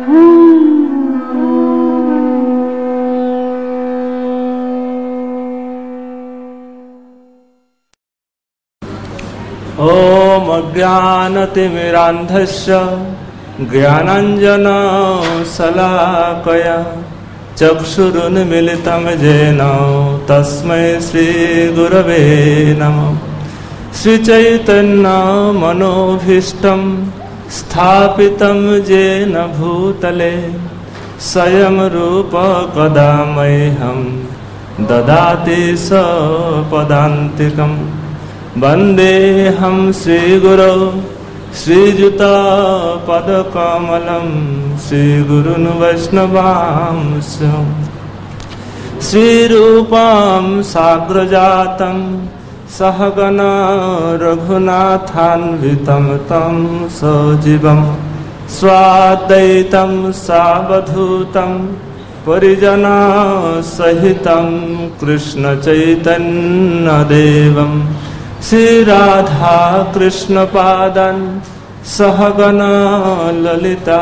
ओम अज्ञानतिमिरान्धस्य ज्ञानाञ्जनशलाकया चक्षुरुन्मीलितं येन तस्मै श्रीगुरवे नमः। श्रीचैतन्यमनोभीष्टं स्थापितं येन भूतले स्वयं रूप कदा मह्यं ददाति सपदान्तिकम्। वन्देऽहं श्रीगुरौ श्रीयुतपदकमलं श्रीगुरुन् वैष्णवांश्च। श्रीरूपं साग्रजातं सहगण रघुनाथान्वितं तं सजीवं स्वाद्वैतं सावधूतं परिजनसहितं कृष्णचैतन्यदेवं श्रीराधा कृष्णपादान् सहगण ललिता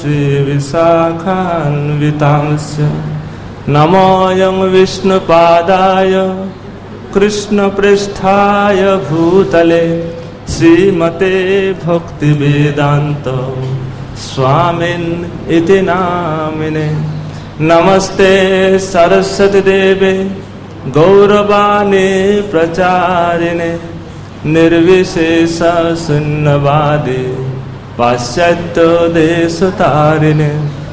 श्रीविशाखान्वितांश्च। नमोऽयं विष्णुपादाय कृष्णप्रेष्ठाय भूतले श्रीमते भक्तिवेदान्त स्वामिन् इति नामिने। नमस्ते सरस्वती देवे गौरवाणी प्रचारिणे निर्विशेष शून्यवादी पाश्चात्य देशतारिणे।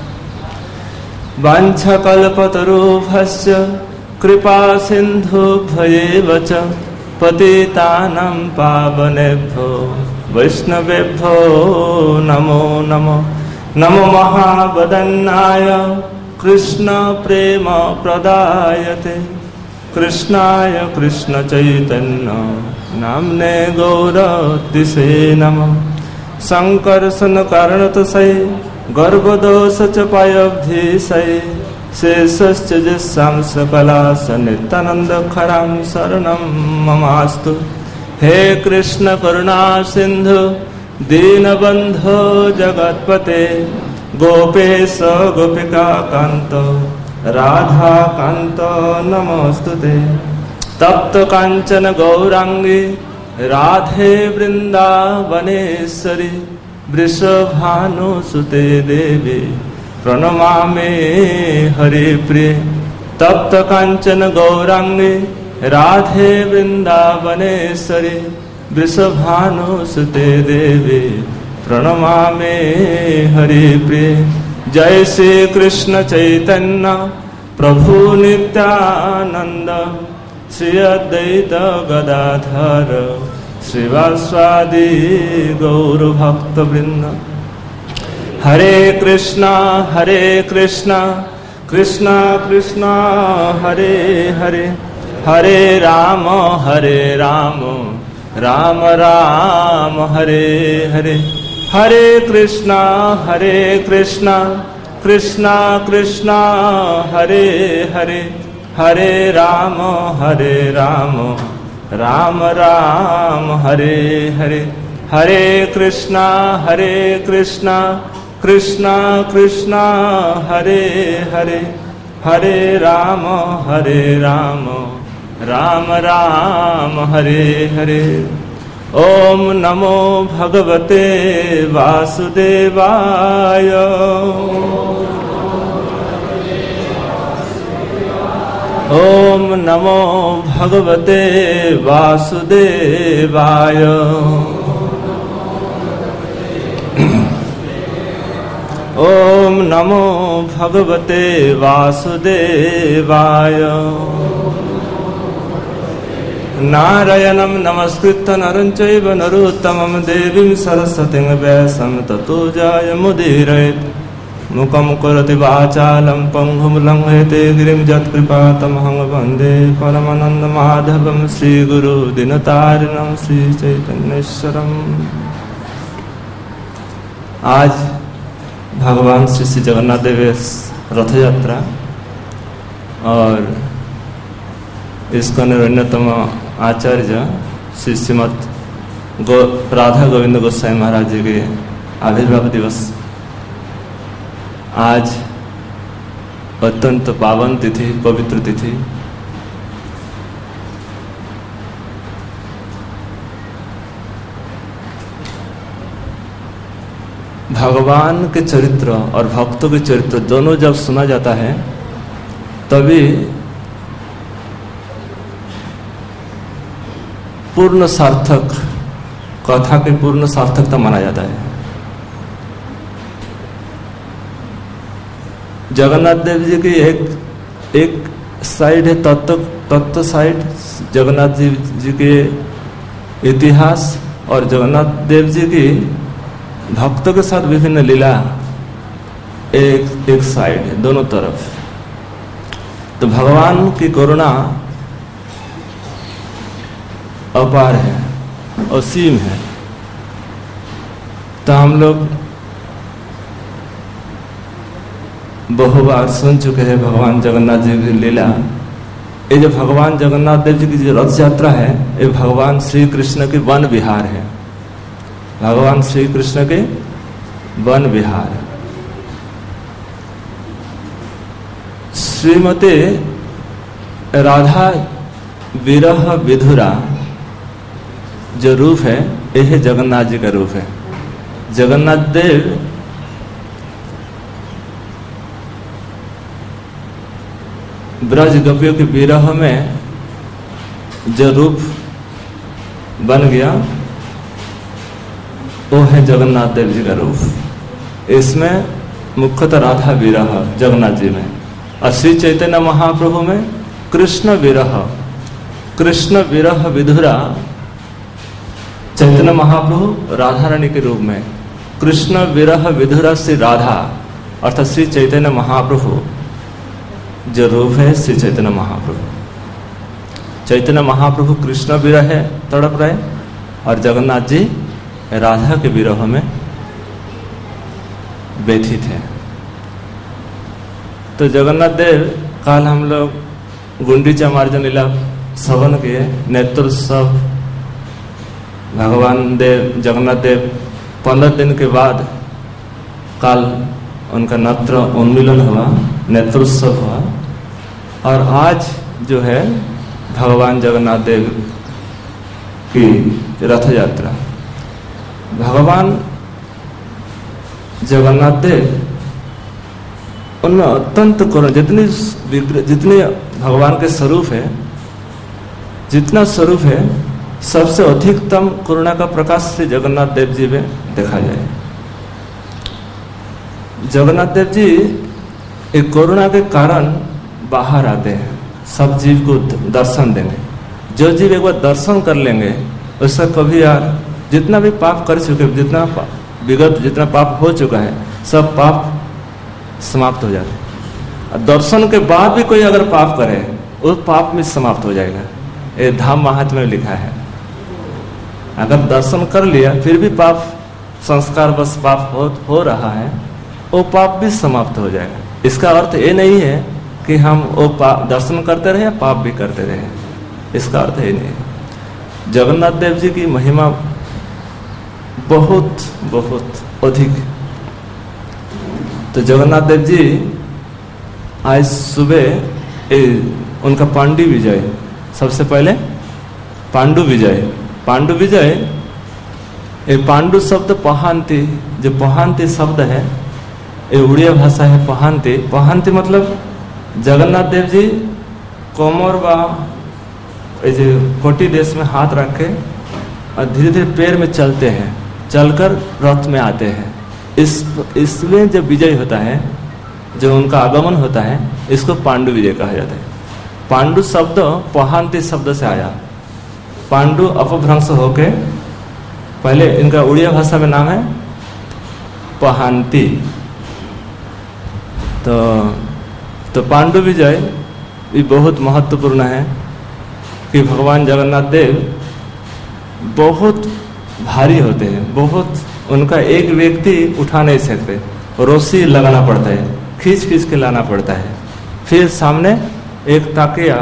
वाञ्छकल्पतरुभ्यश्च कृपा सिन्धुभ्यैव च पतितानां पावनेभ्यो वैष्णवेभ्यो नमो नमः। नमो महावदन्नाय कृष्ण प्रेम प्रदायते कृष्णाय कृष्ण चैतन्य नाम्ने गौरतिसे नमः। संकर्षण कारणतसै गर्भदोष च पायब्धिसै शेषश्च यस्यां सकला सनित्यानन्दखरां शरणं ममास्तु। हे कृष्ण करुणा सिन्धु दीनबन्धो जगत्पते गोपेश गोपिका कांत राधा कांत नमोस्तुते। तप्त कांचन गौरांगी राधे वृंदावनेश्वरी वृषभानुसुते देवी प्रणमामि हरिप्रिये। तप्त कांचन गौरांगी राधे वृंदावनेश्वरी वृषभानुसुते देवी प्रणमामि हरिप्रिये। जय श्री कृष्ण चैतन्य प्रभु नित्यानंद श्री अद्वैत गदाधर श्रीवासादि गौर भक्त वृंद। हरे कृष्णा कृष्णा कृष्णा हरे हरे हरे राम राम राम हरे हरे। हरे कृष्णा कृष्णा कृष्णा हरे हरे हरे राम राम राम हरे हरे। हरे कृष्णा कृष्णा कृष्णा हरे हरे हरे राम राम राम हरे हरे। ओम नमो भगवते वासुदेवाय। ओम नमो भगवते वासुदेवाय। ओम नमो भगवते वासुदेवाय। नारायणं नमस्कृत्य नरं चैव नरोत्तमं देवीं सरस्वतीं व्यासं ततो जयमुदीरयेत्। मुखं करोति वाचालं पङ्गुं लङ्घयते गिरिं यत्कृपातमहं वन्दे परमानन्दमाधवं श्रीगुरु दीनतारिणं श्रीचैतन्येश्वरम्। आज भगवान श्री जगन्नाथ देव रथ यात्रा और इसका अन्यतम आचार्य श्री श्रीमद राधा गोविंद गोस्वामी महाराज जी के आविर्भाव दिवस आज अत्यंत पावन तिथि, पवित्र तिथि। भगवान के चरित्र और भक्तों के चरित्र दोनों जब सुना जाता है तभी पूर्ण सार्थक, कथा की पूर्ण सार्थकता माना जाता है। जगन्नाथ देव जी की एक साइड है तत्व साइड, जगन्नाथ जी के इतिहास, और जगन्नाथ देव जी की भक्तों के साथ विभिन्न लीला एक साइड है, दोनों तरफ। तो भगवान की करुणा अपार है, असीम है। तो हम लोग बहु बार सुन चुके हैं भगवान जगन्नाथ जी की लीला। ये जो भगवान जगन्नाथ देव जी की जो रथ यात्रा है, ये भगवान श्री कृष्ण के वन विहार है। भगवान श्री कृष्ण के वन विहार। श्रीमती राधा विरह विधुरा जो रूप है, यह जगन्नाथ जी का रूप है। जगन्नाथ देव ब्रज गोपियों के विरह में जो रूप बन गया वो है जगन्नाथ देव जी का रूप। इसमें मुख्यतः राधा विरह जगन्नाथ जी में, और श्री चैतन्य महाप्रभु में कृष्ण विरह विधुरा। चैतन्य महाप्रभु राधा रानी के रूप में, कृष्ण विरह विधुरा श्री राधा, अर्थात श्री चैतन्य महाप्रभु जो रूप है श्री चैतन्य महाप्रभु। चैतन्य महाप्रभु कृष्ण विरह है तड़प रहे, और जगन्नाथ जी राधा के विरह में व्यथित है। तो जगन्नाथ देव कल हम लोग गुंडीचा मार्जन लीला श्रवण किए, नेत्रोत्सव। भगवान देव जगन्नाथ देव 15 दिन के बाद कल उनका नेत्र उन्मीलन हुआ, नेत्रोत्सव हुआ। और आज जो है भगवान जगन्नाथ देव की रथ यात्रा। भगवान जगन्नाथ देव उनमें अत्यंत करुणा, जितने भगवान के स्वरूप है, जितना स्वरूप है, सबसे अधिकतम करुणा का प्रकाश श्री जगन्नाथ देव जी में देखा जाए। जगन्नाथ देव जी एक करुणा के कारण बाहर आते हैं, सब जीव को दर्शन देंगे। जो जीव एक बार दर्शन कर लेंगे उसका कभी यार जितना भी पाप कर चुके, जितना पाप हो चुका है, सब पाप समाप्त हो जाते हैं। और दर्शन के बाद भी कोई अगर पाप करे वो पाप में समाप्त हो जाएगा। ये धाम महात्म्य में लिखा है। अगर दर्शन कर लिया फिर भी पाप संस्कार बस पाप हो रहा है, वो पाप भी समाप्त हो जाएगा। इसका अर्थ ये नहीं है कि हम वो दर्शन करते रहे पाप भी करते रहे, इसका अर्थ ये नहीं है। जगन्नाथ देव जी की महिमा बहुत बहुत अधिक। तो जगन्नाथ देव जी आज सुबह उनका पांडु विजय, सबसे पहले पांडु विजय, ये पांडु शब्द पहांती, जो पहांती शब्द है ये उड़िया भाषा है। पहांती मतलब जगन्नाथ देव जी कोमर व कोटि देश में हाथ रख के और धीरे धीरे पैर में चलते हैं, चलकर रथ में आते हैं। इसमें जब विजय होता है, जो उनका आगमन होता है, इसको पांडु विजय कहा जाता है। पांडु शब्द पहांती शब्द से आया। पांडु अपभ्रंश होके, पहले इनका उड़िया भाषा में नाम है पहांती। तो पांडु विजय भी बहुत महत्वपूर्ण है कि भगवान जगन्नाथ देव बहुत भारी होते हैं, बहुत, उनका एक व्यक्ति उठा नहीं सकते, रस्सी लगाना पड़ता है, खींच के लाना पड़ता है। फिर सामने एक ताकिया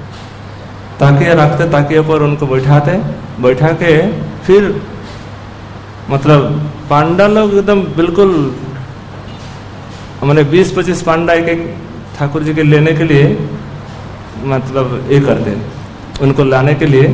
रखते, ताकिया पर उनको बैठा के फिर मतलब पांडा लोग एकदम बिल्कुल मैंने 20-25 पांडा एक एक ठाकुर जी के लेने के लिए मतलब ये करते, उनको लाने के लिए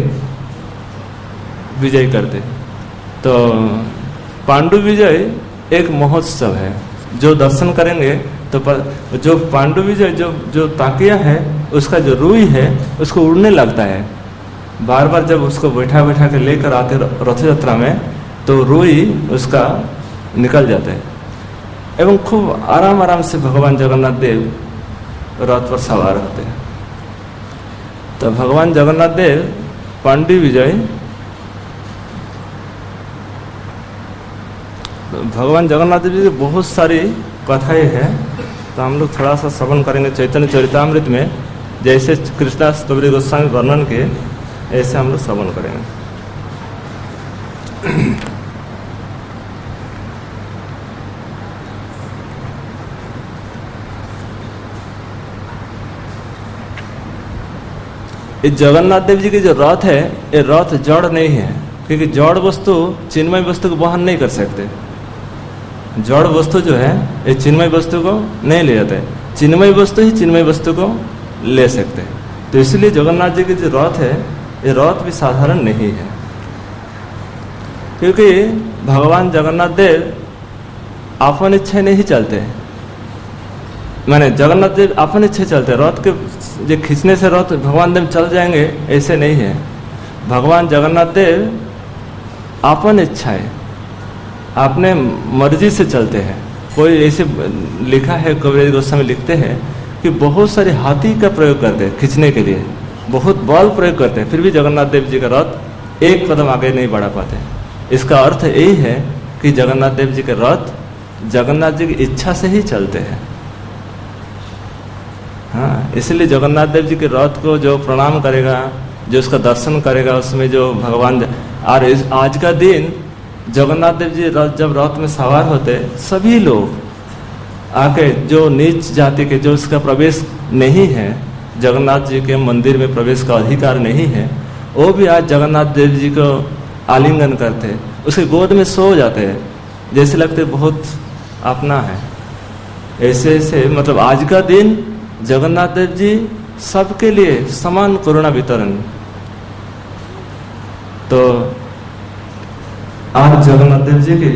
विजय करते। तो पांडु विजय एक महोत्सव है, जो दर्शन करेंगे तो जो पांडु विजय जो ताकिया है उसका जो रुई है उसको उड़ने लगता है। बार बार जब उसको बैठा बैठा के लेकर आते रथ यात्रा में तो रुई उसका निकल जाता है एवं खूब आराम आराम से भगवान जगन्नाथ देव रथ पर सवार होते हैं। तो भगवान जगन्नाथ देव पांडु विजय, भगवान जगन्नाथ देव जी की बहुत सारी कथाएं हैं, तो हम लोग थोड़ा सा श्रवण करेंगे चैतन्य चरितामृत में। जैसे कृष्णदास कबीर गोस्वामी वर्णन के ऐसे हम लोग श्रवण करेंगे। इस जगन्नाथ देव जी की जो रथ है, ये रथ जड़ नहीं है, क्योंकि जड़ वस्तु चिन्मय वस्तु को वहन नहीं कर सकते। जड़ वस्तु जो है ये चिन्मय वस्तु को नहीं ले जाते, चिन्मय वस्तु ही चिन्मय वस्तु को ले सकते हैं। तो इसलिए जगन्नाथ जी की जो रथ है ये रथ भी साधारण नहीं है, क्योंकि भगवान जगन्नाथ देव अपन इच्छा नहीं चलते। माने जगन्नाथ देव अपन इच्छा चलते, रथ के जो खींचने से रथ भगवान देव चल जाएंगे ऐसे नहीं है। भगवान जगन्नाथ देव अपन इच्छा है, अपने मर्जी से चलते हैं। कोई ऐसे लिखा है, कबीर गोस्वामी लिखते हैं कि बहुत सारे हाथी का प्रयोग करते हैं खींचने के लिए, बहुत बल प्रयोग करते हैं, फिर भी जगन्नाथ देव जी का रथ एक कदम आगे नहीं बढ़ा पाते। इसका अर्थ यही है कि जगन्नाथ देव जी के रथ जगन्नाथ जी की इच्छा से ही चलते हैं। हाँ, इसलिए जगन्नाथ देव जी के रथ को जो प्रणाम करेगा, जो उसका दर्शन करेगा, उसमें जो भगवान, और आज का दिन जगन्नाथ देव जी जब रथ में सवार होते, सभी लोग आके जो नीच जाति के, जो उसका प्रवेश नहीं है, जगन्नाथ जी के मंदिर में प्रवेश का अधिकार नहीं है, वो भी आज जगन्नाथ देव जी को आलिंगन करते, उसके गोद में सो जाते हैं, जैसे लगते बहुत अपना है। ऐसे ऐसे मतलब आज का दिन जगन्नाथ देव जी सबके लिए समान करुणा वितरण। तो आज जगन्नाथ देव जी की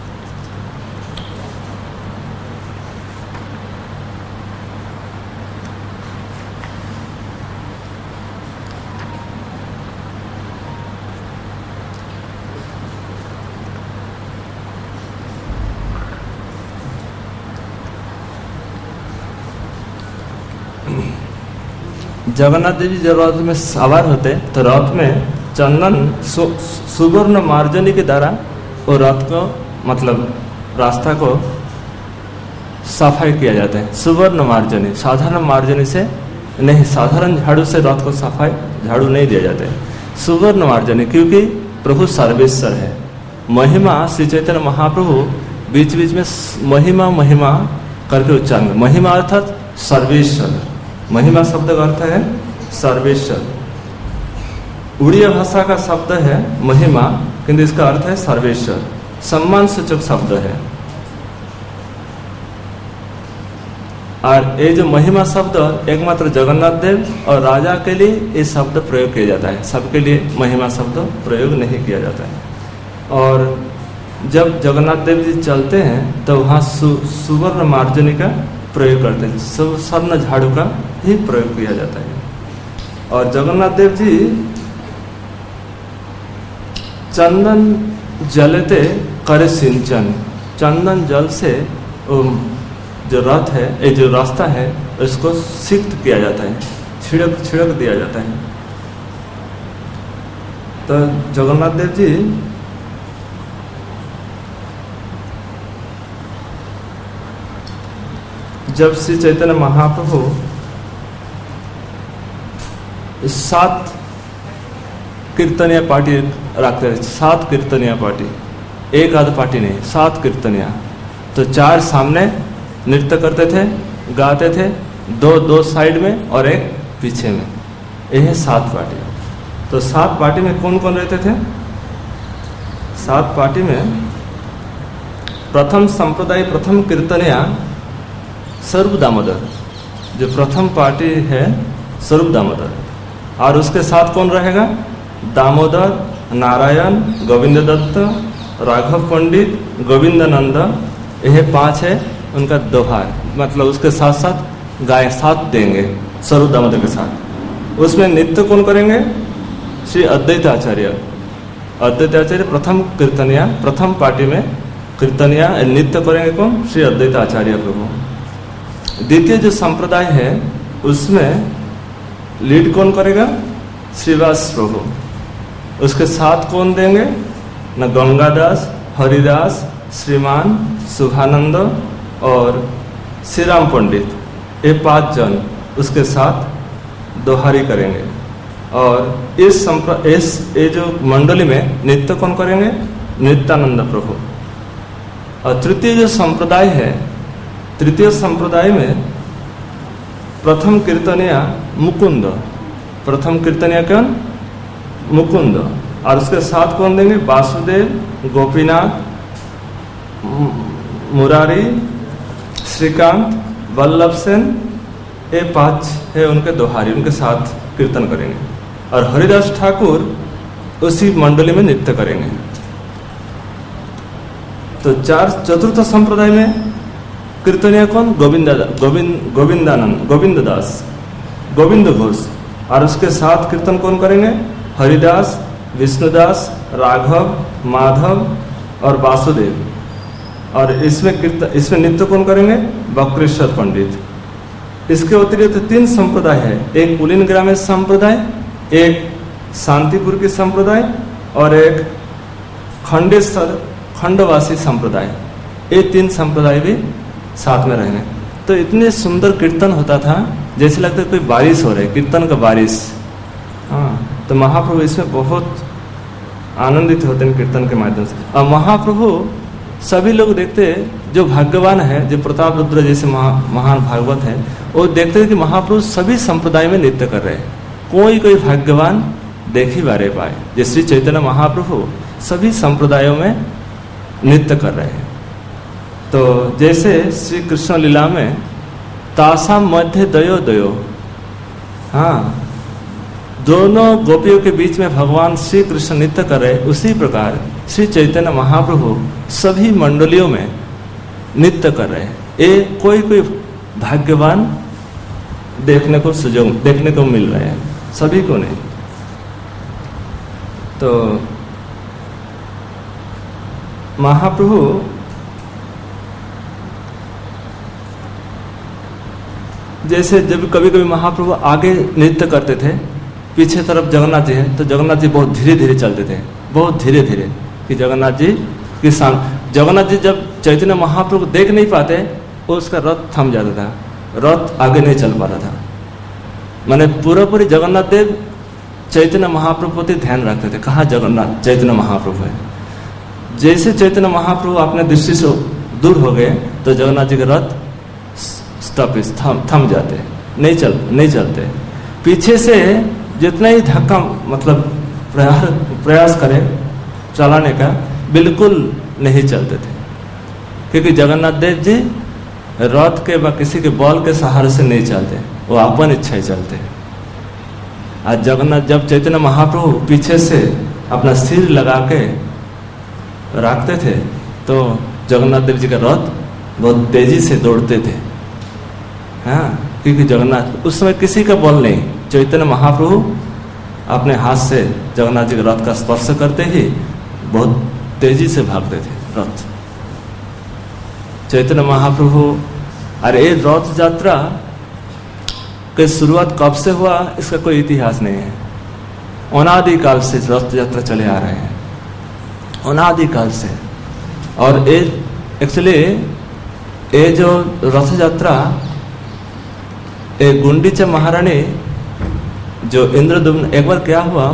जगन्नाथ देव जी जब रथ में सवार होते तो रथ में चंदन सुवर्ण मार्जनी के द्वारा वो रथ को मतलब रास्ता को सफाई किया जाता है। सुवर्ण मार्जनी, साधारण मार्जनी से नहीं, साधारण झाड़ू से रथ को सफाई झाड़ू नहीं दिया जाता है। सुवर्ण मार्जनी, क्योंकि प्रभु सर्वेश्वर है। महिमा श्री चैतन्य महाप्रभु बीच बीच में महिमा महिमा करके उच्चारण, महिमा अर्थात सर्वेश्वर। महिमा शब्द का अर्थ है सर्वेश्वर। उड़िया भाषा का शब्द है महिमा, किंतु इसका अर्थ है सर्वेश्वर, सम्मान सूचक शब्द है। और ये जो महिमा शब्द एकमात्र जगन्नाथ देव और राजा के लिए ये शब्द प्रयोग किया जाता है, सबके लिए महिमा शब्द प्रयोग नहीं किया जाता है। और जब जगन्नाथ देव जी चलते हैं तो वहाँ सुवर्ण मार्जनी का प्रयोग करते हैं, स्वर्ण झाड़ू का ही प्रयोग किया जाता है। और जगन्नाथ देव जी चंदन जलते करे सिंचन, चंदन जल से जो रथ है, ये जो रास्ता है उसको सिक्त किया जाता है, छिड़क दिया जाता है। तो जगन्नाथ देव जी जब श्री चैतन्य महाप्रभु 7 कीर्तनिया पार्टी रखते थे, 7 कीर्तनिया पार्टी, एक आध पार्टी नहीं, 7 कीर्तनिया। तो 4 सामने नृत्य करते थे, गाते थे, 2 साइड में और एक पीछे में, ये है 7 पार्टी। तो 7 पार्टी में कौन कौन रहते थे? 7 पार्टी में प्रथम संप्रदाय, प्रथम कीर्तनिया स्वरूप दामोदर, जो प्रथम पार्टी है स्वरूप दामोदर, और उसके साथ कौन रहेगा? दामोदर, नारायण, गोविंद दत्त, राघव पंडित, गोविंदानंद, यह 5 है उनका दोहा। मतलब उसके साथ साथ गाय साथ देंगे स्वरूप दामोदर के साथ। उसमें नृत्य कौन करेंगे? श्री अद्वैत आचार्य। अद्वैत आचार्य प्रथम कीर्तनिया, प्रथम पार्टी में कीर्तनिया नृत्य करेंगे कौन? श्री अद्वैत आचार्य प्रभु। द्वितीय जो संप्रदाय है उसमें लीड कौन करेगा? श्रीवास प्रभु। उसके साथ कौन देंगे? न गंगादास, हरिदास, श्रीमान, शुभानंद और श्री राम पंडित, ये 5 जन उसके साथ दोहारी करेंगे। और इस ये जो मंडली में नृत्य कौन करेंगे? नित्यानंद प्रभु। और तृतीय जो संप्रदाय है, तृतीय संप्रदाय में प्रथम कीर्तनिया मुकुंद, प्रथम कीर्तनिया कौन? मुकुंद। और उसके साथ कौन देंगे? वासुदेव, गोपीनाथ, मुरारी, श्रीकांत, वल्लभ सेन, ये 5 है उनके दोहारी, उनके साथ कीर्तन करेंगे। और हरिदास ठाकुर उसी मंडली में नृत्य करेंगे। तो चतुर्थ संप्रदाय में कीर्तनिया कौन? गोविंदानंद, गोविंद दास, गोविंद घोष। और उसके साथ कीर्तन कौन करेंगे? हरिदास, विष्णुदास, राघव, माधव और वासुदेव। और इसमें नृत्य कौन करेंगे? बक्रेश्वर पंडित। इसके अतिरिक्त 3 संप्रदाय है, एक पुलिन ग्राम्य संप्रदाय, एक शांतिपुर की संप्रदाय और एक खंडवासी संप्रदाय। ये 3 संप्रदाय भी साथ में रहेंगे। तो इतने सुंदर कीर्तन होता था जैसे लगता है कोई बारिश हो रही है, कीर्तन का बारिश। हाँ, तो महाप्रभु इसमें बहुत आनंदित होते हैं कीर्तन के माध्यम से। और महाप्रभु सभी लोग देखते हैं, जो भाग्यवान है, जो प्रताप रुद्र जैसे महान भागवत है, वो देखते हैं कि महाप्रभु सभी संप्रदाय में नृत्य कर रहे हैं। कोई भाग्यवान देख ही बारे पाए। जैसे श्री चैतन्य महाप्रभु सभी संप्रदायों में नृत्य कर रहे हैं। तो जैसे श्री कृष्ण लीला में तासाम मध्य दयो दयो, हाँ, दोनों गोपियों के बीच में भगवान श्री कृष्ण नृत्य कर रहे, उसी प्रकार श्री चैतन्य महाप्रभु सभी मंडलियों में नृत्य कर रहे हैं। ये कोई भाग्यवान देखने को मिल रहे हैं, सभी को नहीं। तो महाप्रभु जैसे जब कभी कभी महाप्रभु आगे नृत्य करते थे, पीछे तरफ जगन्नाथ जी है, तो जगन्नाथ जी बहुत धीरे धीरे चलते थे, बहुत धीरे धीरे, कि जगन्नाथ जी के सामने जगन्नाथ जी जब चैतन्य महाप्रभु देख नहीं पाते, वो उसका रथ थम जाता था, रथ आगे नहीं चल पाता था। माने पूरी जगन्नाथ देव चैतन्य महाप्रभु प्रति ध्यान रखते थे, कहाँ जगन्नाथ चैतन्य महाप्रभु है। जैसे चैतन्य महाप्रभु अपने दृष्टि से दूर हो गए तो जगन्नाथ जी के रथ थम जाते, नहीं चलते। पीछे से जितना ही धक्का मतलब प्रयास करें चलाने का, बिल्कुल नहीं चलते थे, क्योंकि जगन्नाथ देव जी रथ के व किसी के बल के सहारे से नहीं चलते, वो अपन इच्छा ही चलते। आज जगन्नाथ जब चैतन्य महाप्रभु पीछे से अपना सिर लगा के रखते थे तो जगन्नाथ देव जी का रथ बहुत तेजी से दौड़ते थे। हाँ, क्योंकि जगन्नाथ उस समय किसी का बल नहीं, चैतन्य महाप्रभु अपने हाथ से जगन्नाथ जी के रथ का स्पर्श करते ही बहुत तेजी से भागते थे रथ। चैतन्य महाप्रभु, अरे ये रथ यात्रा की शुरुआत कब से हुआ इसका कोई इतिहास नहीं है। अनादि काल से रथ यात्रा चले आ रहे हैं, अनादि काल से। और ये एक्चुअली ये जो रथ यात्रा, ये गुंडीचा महारानी जो इंद्रदुम्न, एक बार क्या हुआ,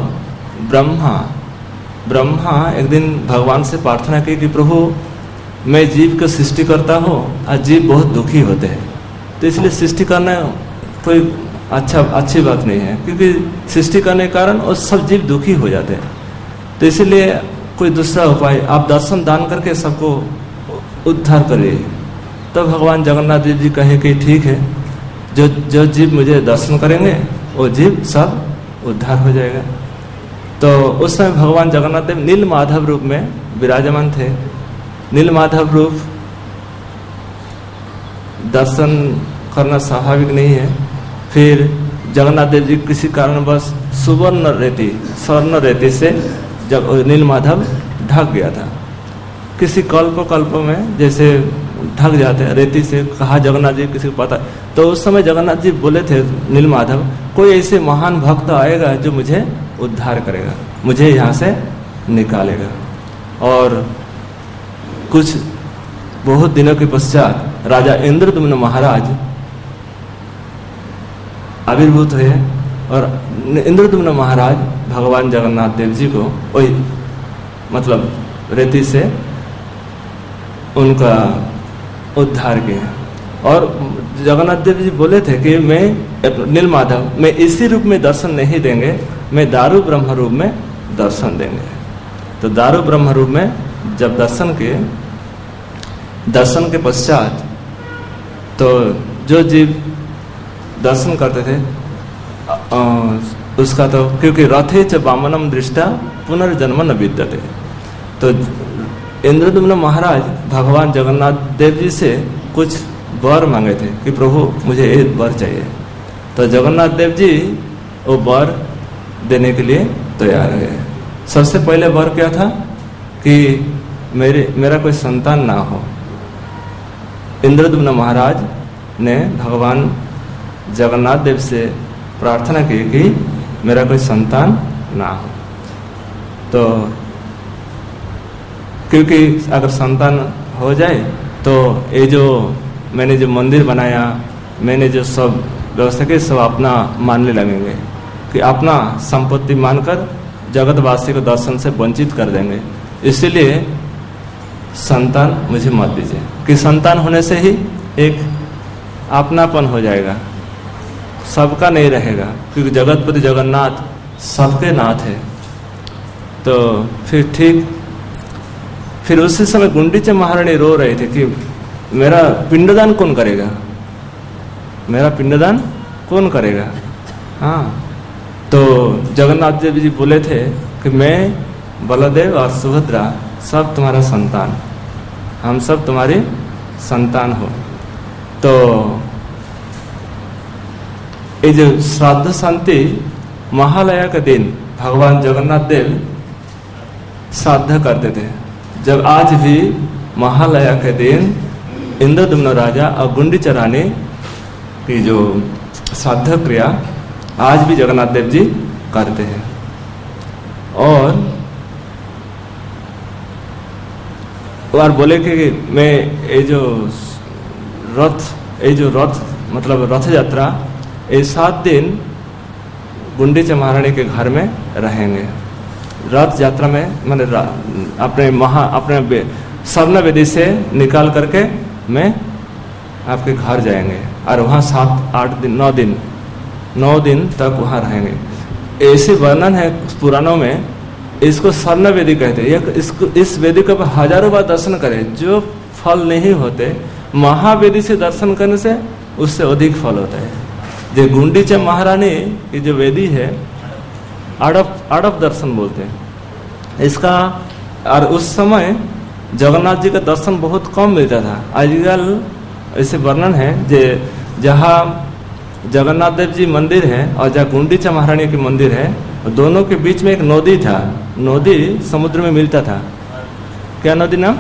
ब्रह्मा एक दिन भगवान से प्रार्थना की कि प्रभु मैं जीव को सृष्टि करता हूँ, आज जीव बहुत दुखी होते हैं, तो इसलिए सृष्टि करना कोई अच्छी बात नहीं है, क्योंकि सृष्टि करने के कारण और सब जीव दुखी हो जाते हैं। तो इसलिए कोई दूसरा उपाय, आप दर्शन दान करके सबको उद्धार करिए। तो भगवान जगन्नाथ देव जी कहे कि ठीक है, जो जीव मुझे दर्शन करेंगे वो जीव सब उद्धार हो जाएगा। तो उस समय भगवान जगन्नाथ देव नील माधव रूप में विराजमान थे। नील माधव रूप दर्शन करना स्वाभाविक नहीं है। फिर जगन्नाथ देव जी किसी कारणवश स्वर्ण रेती से जब नील माधव ढक गया था। किसी कल्प में जैसे ढक जाते हैं रेती से, कहा जगन्नाथ जी किसी को पता। तो उस समय जगन्नाथ जी बोले थे नील माधव, कोई ऐसे महान भक्त आएगा जो मुझे उद्धार करेगा, मुझे यहाँ से निकालेगा। और कुछ बहुत दिनों के पश्चात राजा इंद्रद्युम्न महाराज आविर्भूत हुए और इंद्रद्युम्न महाराज भगवान जगन्नाथ देव जी को वही मतलब रेती से उनका उद्धार किया। और जगन्नाथ देव जी बोले थे कि मैं नील माधव मैं इसी रूप में दर्शन नहीं देंगे, मैं दारू ब्रह्म रूप में दर्शन देंगे। तो दारू ब्रह्म रूप में जब दर्शन के पश्चात तो जो जीव दर्शन करते थे उसका तो क्योंकि रथे च वामनम दृष्टा पुनर्जन्म न विद्यते। तो इंद्रद्युम्न महाराज भगवान जगन्नाथ देव जी से कुछ वर मांगे थे कि प्रभु मुझे एक वर चाहिए। तो जगन्नाथ देव जी वो वर देने के लिए तैयार है। सबसे पहले वर क्या था कि मेरा कोई संतान ना हो। इंद्रद्युम्न महाराज ने भगवान जगन्नाथ देव से प्रार्थना की कि मेरा कोई संतान ना हो। तो क्योंकि अगर संतान हो जाए तो ये जो मैंने जो मंदिर बनाया, मैंने जो सब व्यवस्था की सब अपना मानने लगेंगे कि अपना संपत्ति मानकर जगतवासी को दर्शन से वंचित कर देंगे। इसलिए संतान मुझे मत दीजिए कि संतान होने से ही एक अपनापन हो जाएगा, सबका नहीं रहेगा, क्योंकि जगतपति जगन्नाथ सबके नाथ है। तो फिर उसी समय गुंडीचा महारानी रो रहे थे कि मेरा पिंडदान कौन करेगा, मेरा पिंडदान कौन करेगा। हाँ, तो जगन्नाथ देव जी बोले थे कि मैं बलदेव और सुभद्रा सब तुम्हारा संतान, हम सब तुम्हारी संतान हो। तो ये जो श्राद्ध शांति महालया के दिन भगवान जगन्नाथ देव श्राद्ध करते थे। जब आज भी महालया के दिन इंद्रद्युम्न राजा और गुंडीचा रानी की जो श्राद्ध क्रिया आज भी जगन्नाथ देव जी करते हैं। और बोले कि मैं ये जो रथ मतलब रथ यात्रा ये 7 दिन गुंडीचा महारानी के घर में रहेंगे। रथ यात्रा में मैंने अपने स्वर्ण वेदी से निकाल करके मैं आपके घर जाएंगे और वहाँ 7-8 दिन 9 दिन तक वहाँ रहेंगे। ऐसे वर्णन है पुराणों में, इसको स्वर्ण वेदी कहते हैं। इस वेदी को हजारों बार दर्शन करें, जो फल नहीं होते महावेदी से दर्शन करने से उससे अधिक फल होता है। जो गुंडीचा महारानी की जो वेदी है आड़प दर्शन बोलते हैं इसका। और उस समय जगन्नाथ जी का दर्शन बहुत कम मिलता था। आजकल ऐसे वर्णन है जे जहाँ जगन्नाथ देव जी मंदिर है और जहाँ गुंडीचा महारानी की मंदिर है, दोनों के बीच में एक नदी था। नदी समुद्र में मिलता था। क्या नदी नाम?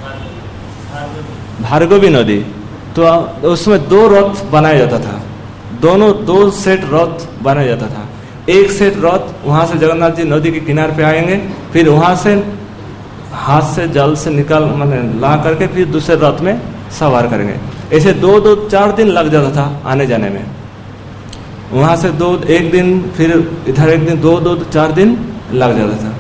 भार्गवी नदी। तो उसमें 2 रथ बनाया जाता था, 2 सेट रथ बनाया जाता था। एक सेट रथ वहां से जगन्नाथ जी नदी के किनारे पे आएंगे, फिर वहां से हाथ से जल से ला करके फिर दूसरे रथ में सवार करेंगे। ऐसे 2-4 दिन लग जाता था आने जाने में। वहां से 1 दिन, फिर इधर 1 दिन, 2-4 दिन लग जाता था।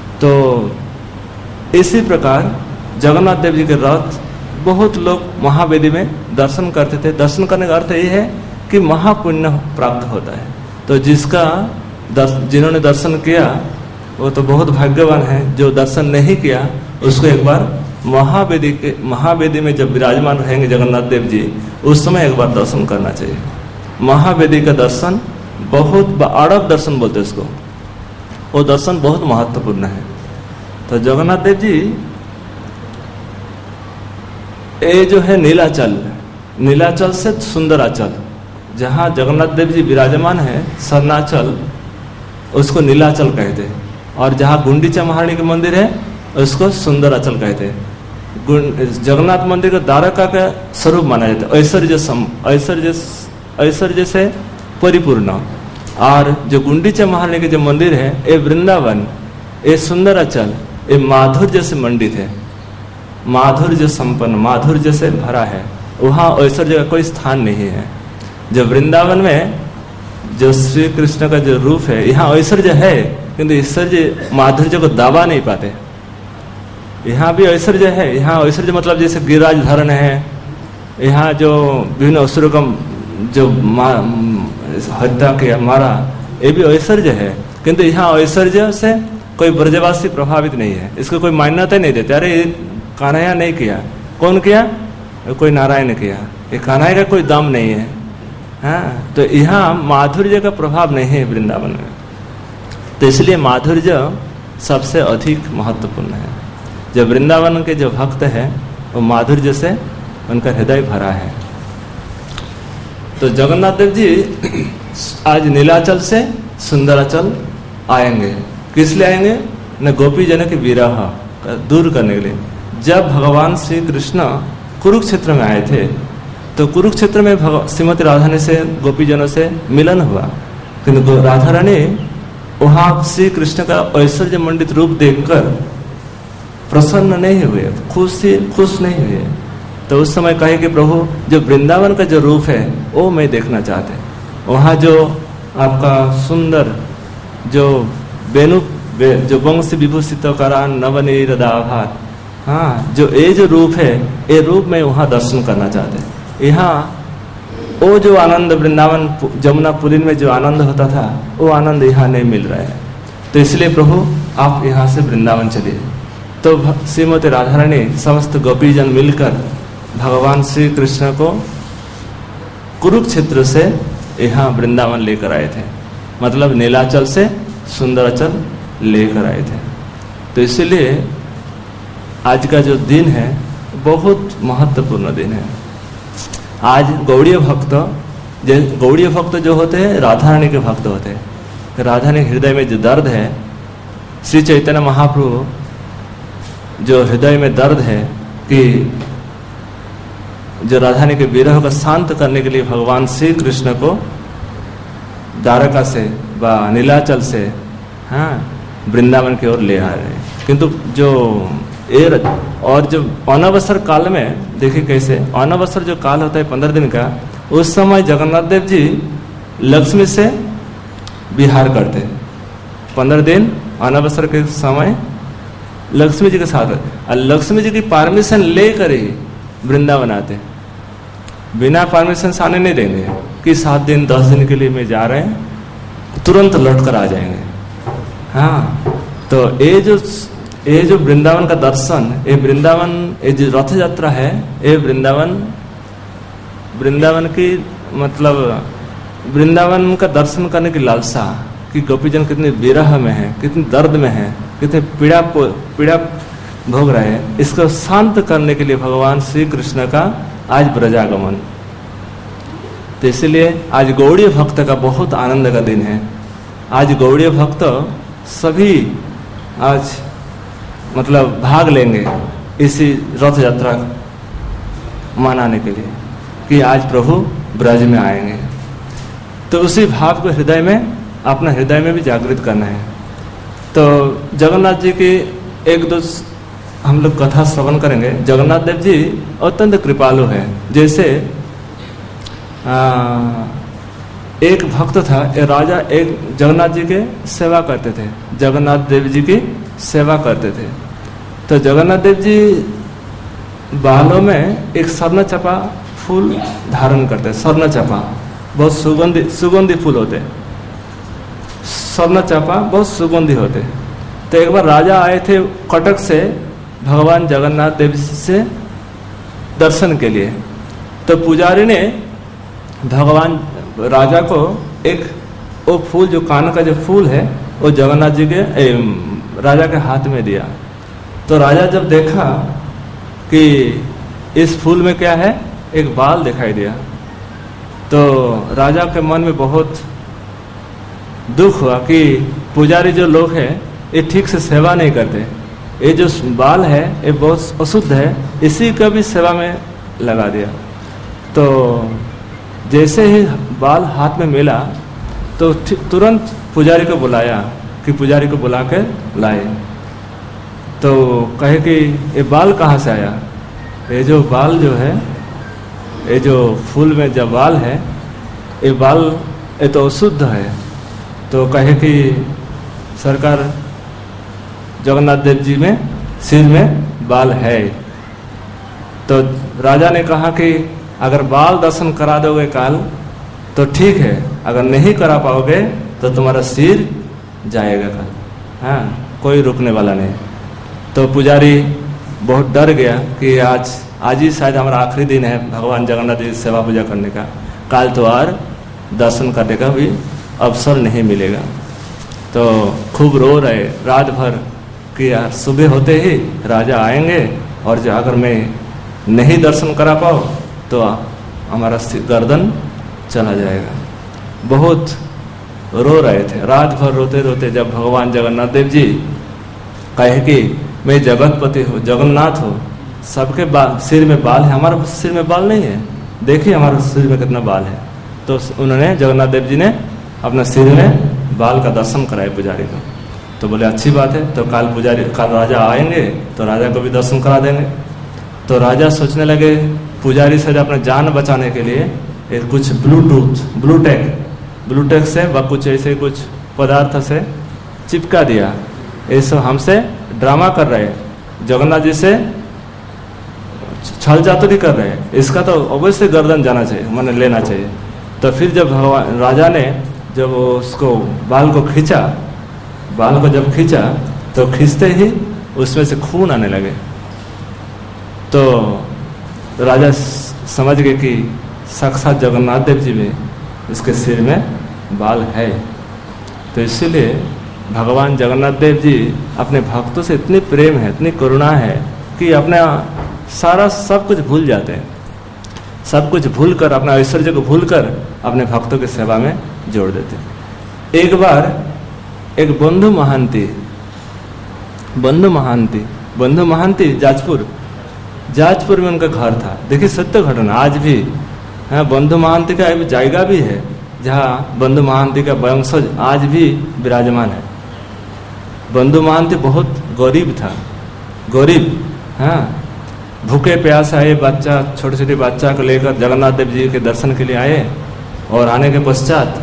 तो इसी प्रकार जगन्नाथ देव जी के रथ बहुत लोग महावेदी में दर्शन करते थे। दर्शन करने का अर्थ ये है कि महापुण्य प्राप्त होता है। तो जिन्होंने दर्शन किया वो तो बहुत भाग्यवान है। जो दर्शन नहीं किया उसको एक बार महावेदी में जब विराजमान रहेंगे जगन्नाथ देव जी, उस समय एक बार दर्शन करना चाहिए। महावेदी का दर्शन बहुत आड़व दर्शन बोलते हैं उसको, वो दर्शन बहुत महत्वपूर्ण है। तो जगन्नाथ देव जी ये जो है नीलाचल से सुंदराचल, जहाँ जगन्नाथ देव जी विराजमान है सरनाचल, उसको नीलाचल कहते हैं। और जहाँ गुंडीचा महारानी का मंदिर है उसको सुंदराचल कहते हैं। जगन्नाथ मंदिर को द्वारका का स्वरूप माना जाता है, ऐश्वर्य से परिपूर्ण। और जो गुंडीचा महारानी के जो मंदिर है, ये वृंदावन, ये सुंदराचल, ये माधुर्य से मंडित है, माधुर्य संपन्न, माधुर्य से भरा है। वहाँ ऐश्वर्य का कोई स्थान नहीं है। जो वृंदावन में जो श्री कृष्ण का जो रूप है, यहाँ ऐश्वर्य है, किंतु ऐश्वर्य माधुर्य को दबा नहीं पाते। यहाँ भी ऐश्वर्य है, यहाँ ऐश्वर्य मतलब जैसे गिरिराज धारण है, यहाँ जो विभिन्न असुरों का जो हत्या किया मारा, ये भी ऐश्वर्य है, किंतु यहाँ ऐश्वर्य से कोई ब्रजवासी प्रभावित नहीं है, इसको कोई मान्यता नहीं देते। अरे ये कान्हैया नहीं किया, कौन किया? कोई नारायण ने किया, ये कान्हैया का कोई दम नहीं है। हाँ, तो यहाँ माधुर्य का प्रभाव नहीं है वृंदावन में, तो इसलिए माधुर्य सबसे अधिक महत्वपूर्ण है। जब वृंदावन के जो भक्त हैं वो माधुर्य से उनका हृदय भरा है। तो जगन्नाथ देव जी आज नीलाचल से सुंदराचल आएंगे। किस लिए आएंगे? न गोपी जन के विरह दूर करने के लिए। जब भगवान श्री कृष्ण कुरुक्षेत्र में आए थे, तो कुरुक्षेत्र में श्रीमती राधा रानी से गोपीजनों से मिलन हुआ, किंतु राधा रानी वहां श्री कृष्ण का ऐश्वर्य मंडित रूप देखकर प्रसन्न नहीं हुए, खुश नहीं हुए। तो उस समय कहे कि प्रभु, जो वृंदावन का जो रूप है वो मैं देखना चाहते। वहाँ जो आपका सुंदर जो वेणु जो वंश विभूषित करान नवनीर दाभात, हाँ, जो ये जो रूप है, ये रूप में वहाँ दर्शन करना चाहते। यहाँ वो जो आनंद वृंदावन जमुना पुलिन में जो आनंद होता था, वो आनंद यहाँ नहीं मिल रहा है। तो इसलिए प्रभु आप यहाँ से वृंदावन चलिए। तो श्रीमती राधा रानी समस्त गोपीजन मिलकर भगवान श्री कृष्ण को कुरुक्षेत्र से यहाँ वृंदावन लेकर आए थे, मतलब नीलाचल से सुंदराचल लेकर आए थे। तो इसलिए आज का जो दिन है बहुत महत्वपूर्ण दिन है। आज गौड़ीय भक्त जो होते हैं राधा रानी के भक्त होते हैं। तो राधा रानी हृदय में जो दर्द है, श्री चैतन्य महाप्रभु जो हृदय में दर्द है कि जो राधा रानी के विरह को शांत करने के लिए भगवान श्री कृष्ण को द्वारका से व नीलाचल से, हाँ, वृंदावन की ओर ले आ रहे हैं। किंतु जो और जो अनवसर काल में देखिए कैसे अनवसर जो काल होता है 15 दिन का, उस समय जगन्नाथ देव जी लक्ष्मी से विहार करते हैं। 15 दिन अनवसर के समय लक्ष्मी जी के साथ, और लक्ष्मी जी की परमिशन लेकर ही वृंदावन आते। बिना परमिशन से आने नहीं देंगे कि 7 दिन 10 दिन के लिए मैं जा रहे हैं, तुरंत लौट कर आ जाएंगे। हाँ, तो ये जो वृंदावन का दर्शन, ये वृंदावन, ये जो रथ यात्रा है, ये वृंदावन की मतलब वृंदावन का दर्शन करने की लालसा कि गोपीजन कितने विरह में है, कितने दर्द में है, कितने पीड़ा भोग रहे हैं, इसको शांत करने के लिए भगवान श्री कृष्ण का आज ब्रजागमन। तो इसलिए आज गौड़ीय भक्त का बहुत आनंद का दिन है। आज गौड़ीय भक्त सभी आज मतलब भाग लेंगे इसी रथ यात्रा मनाने के लिए कि आज प्रभु ब्रज में आएंगे। तो उसी भाव को हृदय में, अपना हृदय में भी जागृत करना है। तो जगन्नाथ जी की एक दो हम लोग कथा श्रवण करेंगे। जगन्नाथ देव जी अत्यंत कृपालु है। जैसे एक भक्त था, एक राजा एक जगन्नाथ जी के सेवा करते थे, जगन्नाथ देव जी की सेवा करते थे। तो जगन्नाथ देव जी बालों में एक स्वर्ण चपा फूल धारण करते। स्वर्ण चपा बहुत सुगंधी फूल होते, स्वर्ण चपा बहुत सुगंधी होते। तो एक बार राजा आए थे कटक से भगवान जगन्नाथ देव से दर्शन के लिए। तो पुजारी ने भगवान राजा को एक वो फूल, जो कान का जो फूल है, वो जगन्नाथ जी के राजा के हाथ में दिया। तो राजा जब देखा कि इस फूल में क्या है, एक बाल दिखाई दिया, तो राजा के मन में बहुत दुख हुआ कि पुजारी जो लोग हैं ये ठीक से सेवा नहीं करते, ये जो बाल है ये बहुत अशुद्ध है, इसी का भी सेवा में लगा दिया। तो जैसे ही बाल हाथ में मिला तो तुरंत पुजारी को बुलाया कि पुजारी को बुला के लाए। तो कहे कि ये बाल कहाँ से आया, ये जो बाल जो है, ये जो फूल में जो बाल है, ये बाल ये तो अशुद्ध है। तो कहे कि सरकार जगन्नाथ देव जी में सिर में बाल है। तो राजा ने कहा कि अगर बाल दर्शन करा दोगे काल तो ठीक है, अगर नहीं करा पाओगे तो तुम्हारा सिर जाएगा कल, हाँ, कोई रुकने वाला नहीं। तो पुजारी बहुत डर गया कि आज ही शायद हमारा आखिरी दिन है भगवान जगन्नाथ जी की सेवा पूजा करने का, काल तो और दर्शन करने का भी अवसर नहीं मिलेगा। तो खूब रो रहे रात भर कि यार सुबह होते ही राजा आएंगे और जो अगर मैं नहीं दर्शन करा पाओ तो हमारा गर्दन चला जाएगा। बहुत रो रहे थे, रात भर रोते रोते। जब भगवान जगन्नाथ देव जी कहे कि मैं जगतपति हूँ, जगन्नाथ हूँ, सबके सिर में बाल है, हमारा सिर में बाल नहीं है, देखिए हमारे सिर में कितना बाल है। तो उन्होंने जगन्नाथ देव जी ने अपना सिर में बाल का दर्शन कराए पुजारी को। तो बोले अच्छी बात है, तो काल राजा आएंगे तो राजा को भी दर्शन करा देंगे। तो राजा सोचने लगे पुजारी से अपना जान बचाने के लिए कुछ ब्लूटेक से व कुछ ऐसे कुछ पदार्थ से चिपका दिया, ऐसा हमसे ड्रामा कर रहे हैं, जगन्नाथ जी से छल चातुरी कर रहे हैं, इसका तो अवश्य गर्दन जाना चाहिए, मैंने लेना चाहिए। तो फिर जब भगवान राजा ने जब उसको बाल को जब खींचा तो खींचते ही उसमें से खून आने लगे। तो राजा समझ गए कि साक्षात जगन्नाथ देव जी में इसके सिर में बाल है। तो इसीलिए भगवान जगन्नाथ देव जी अपने भक्तों से इतनी प्रेम है, इतनी करुणा है कि अपना सारा सब कुछ भूल जाते हैं, सब कुछ भूल कर, अपना ऐश्वर्य को भूल कर अपने भक्तों की सेवा में जोड़ देते हैं। एक बार एक बंधु महांती जाजपुर में उनका घर था। देखिए सत्य घटना, आज भी बंधु महांती का एक जायगा भी है जहाँ बंधु महांती का वंशज आज भी विराजमान है। बंधु महांती बहुत गरीब था, भूखे प्यास आए, छोटे छोटे बच्चा को लेकर जगन्नाथ देव जी के दर्शन के लिए आए और आने के पश्चात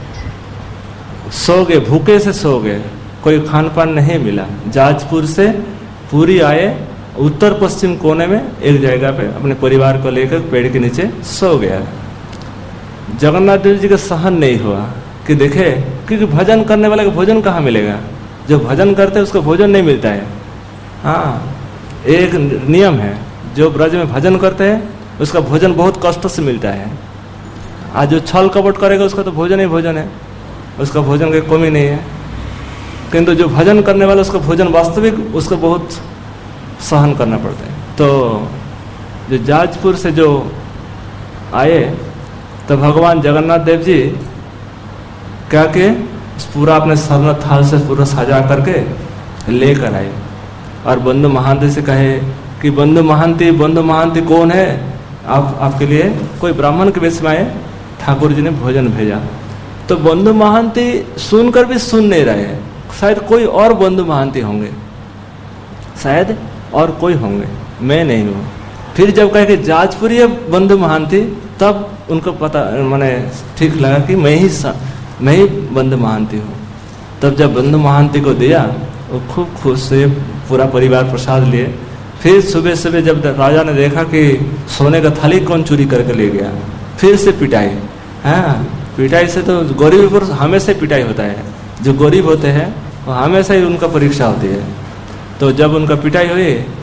सो गए, भूखे से सो गए, कोई खान पान नहीं मिला। जाजपुर से पूरी आए, उत्तर पश्चिम कोने में एक जगह पे अपने परिवार को लेकर पेड़ के नीचे सो गया। जगन्नाथ देव जी का सहन नहीं हुआ कि देखे, क्योंकि भजन करने वाले को भोजन कहाँ मिलेगा, जो भजन करते हैं उसको भोजन नहीं मिलता है। हाँ, एक नियम है, जो ब्रज में भजन करते हैं उसका भोजन बहुत कष्ट से मिलता है। आज जो छल कपट करेगा उसका तो भोजन ही भोजन है, उसका भोजन की कमी नहीं है। किंतु जो भजन करने वाला उसका भोजन वास्तविक उसको बहुत सहन करना पड़ता है। तो जो जाजपुर से जो आए तो भगवान जगन्नाथ देव जी क्या कि पूरा अपने स्वर्ण थाल से पूरा सजा करके लेकर आए और बंधु महांती से कहे कि बंधु महांती कौन है, आपके लिए कोई ब्राह्मण के वेश में आए, ठाकुर जी ने भोजन भेजा। तो बंधु महांती सुनकर भी सुन नहीं रहे, शायद कोई और बंधु महांती होंगे, शायद और कोई होंगे, मैं नहीं हूँ। फिर जब कहे कि जाजपुरी बंधु महांती, तब उनको पता, मैंने ठीक लगा कि मैं ही बंधु महांती हूँ। तब जब बंधु महांती को दिया, वो खूब खुश से पूरा परिवार प्रसाद लिए। फिर सुबह सुबह जब राजा ने देखा कि सोने का थाली कौन चोरी करके ले गया, फिर से पिटाई। हाँ, पिटाई से तो गरीब पर हमेशा पिटाई होता है, जो गरीब होते हैं वो हमेशा ही उनका परीक्षा होती है। तो जब उनका पिटाई हुई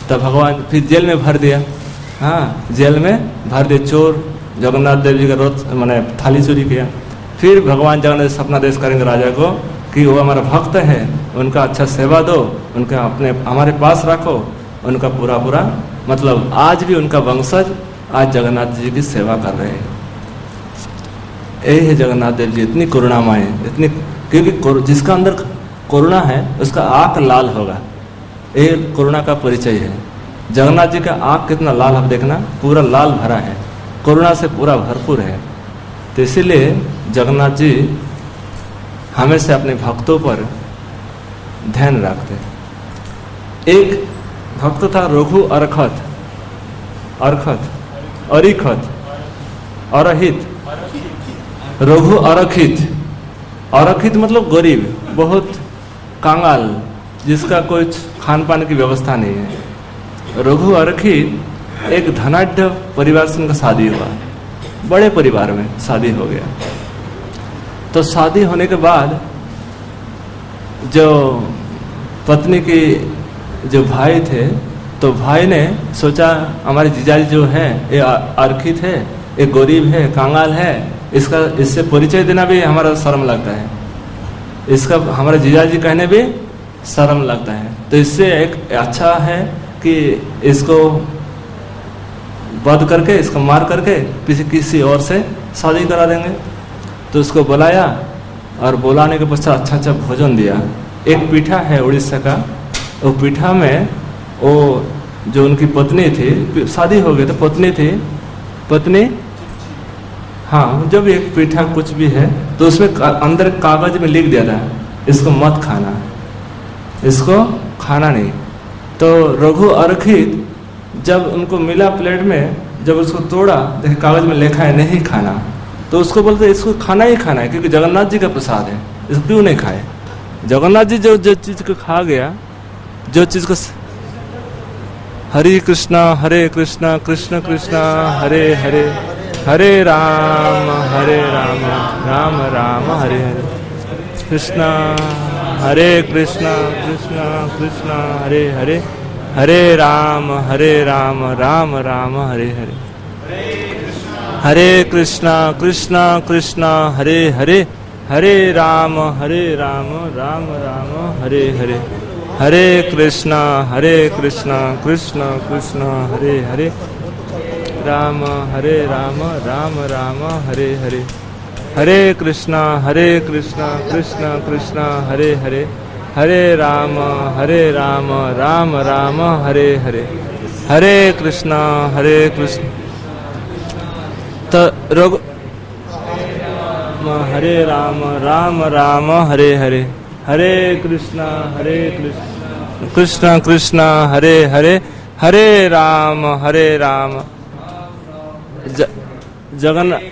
तब भगवान फिर जेल में भर दिया। हाँ, जेल में भर दिया। चोर जगन्नाथ देव जी का रोज मैंने थाली चोरी किया। फिर भगवान जगन्नाथ सपना देश करेंगे राजा को कि वो हमारा भक्त है, उनका अच्छा सेवा दो, उनका अपने हमारे पास रखो, उनका पूरा पूरा मतलब आज भी उनका वंशज आज जगन्नाथ जी की सेवा कर रहे हैं। यही है जगन्नाथ देव जी, इतनी करुणामय, इतनी, क्योंकि जिसका अंदर करुणा है उसका आंख लाल होगा। ये करुणा का परिचय है। जगन्नाथ जी का आंख कितना लाल, आप देखना, पूरा लाल भरा है, करुणा से पूरा भरपूर है। तो इसीलिए जगन्नाथ जी हमेशा अपने भक्तों पर ध्यान रखते। एक भक्त था रघु अरखत, अरिखत, अरहित, रघु अरखित। अरखित मतलब गरीब, बहुत कांगाल, जिसका कुछ खान पान की व्यवस्था नहीं है। रघु अरखित एक धनाढ्य परिवार से उनका शादी हुआ, बड़े परिवार में शादी हो गया। तो शादी होने के बाद जो पत्नी की जो भाई थे, तो भाई ने सोचा हमारे जीजाजी जो है ये अरखित है, ये गरीब है, कांगाल है, इससे परिचय देना भी हमारा शर्म लगता है, इसका हमारे जीजाजी कहने भी शर्म लगता है। तो इससे एक अच्छा है कि इसको वध करके, इसको मार करके किसी और से शादी करा देंगे। तो उसको बुलाया और बुलाने के पश्चात अच्छा अच्छा भोजन दिया। एक पीठा है उड़ीसा का, वो पीठा में वो जो उनकी पत्नी थी, शादी हो गई तो पत्नी हाँ, जब एक पीठा कुछ भी है तो उसमें अंदर कागज में लिख दिया था इसको मत खाना, इसको खाना नहीं। तो रघु अरखित जब उनको मिला प्लेट में, जब उसको तोड़ा, देखे कागज में लिखा है नहीं खाना, तो उसको बोलते इसको खाना ही खाना है क्योंकि जगन्नाथ जी का प्रसाद है, इसको क्यों नहीं खाए। जगन्नाथ जी जो चीज को खा गया, जो चीज को, हरे कृष्णा कृष्ण कृष्ण हरे हरे, हरे राम राम राम हरे हरे, कृष्णा हरे कृष्णा कृष्ण हरे हरे, हरे राम राम राम हरे हरे, हरे कृष्णा कृष्ण हरे हरे, हरे राम राम राम हरे हरे, हरे कृष्णा कृष्ण कृष्ण हरे हरे, राम राम हरे हरे, हरे कृष्णा कृष्ण कृष्ण हरे हरे, हरे राम राम राम हरे हरे, हरे कृष्णा तो रोग हरे राम राम हरे हरे, हरे कृष्णा कृष्ण कृष्ण हरे हरे, हरे राम जगन्नाथ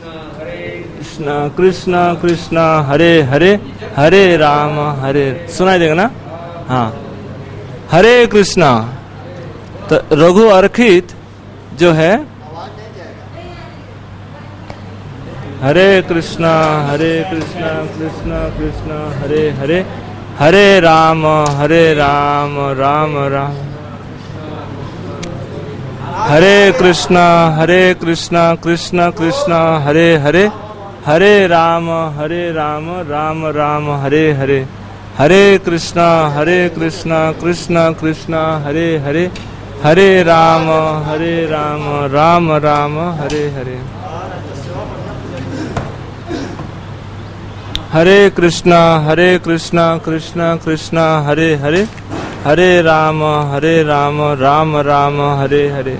कृष्ण कृष्ण हरे हरे, हरे राम सुनाई देगा ना, हाँ, हरे कृष्णा। तो रघु अरखित जो है, हरे कृष्णा कृष्ण कृष्ण हरे हरे, हरे राम राम राम, हरे कृष्णा कृष्ण कृष्ण हरे हरे, हरे राम राम राम हरे हरे, हरे कृष्णा कृष्ण कृष्ण हरे हरे, हरे राम राम राम हरे हरे, हरे कृष्णा कृष्ण कृष्ण हरे हरे, हरे राम राम राम हरे हरे।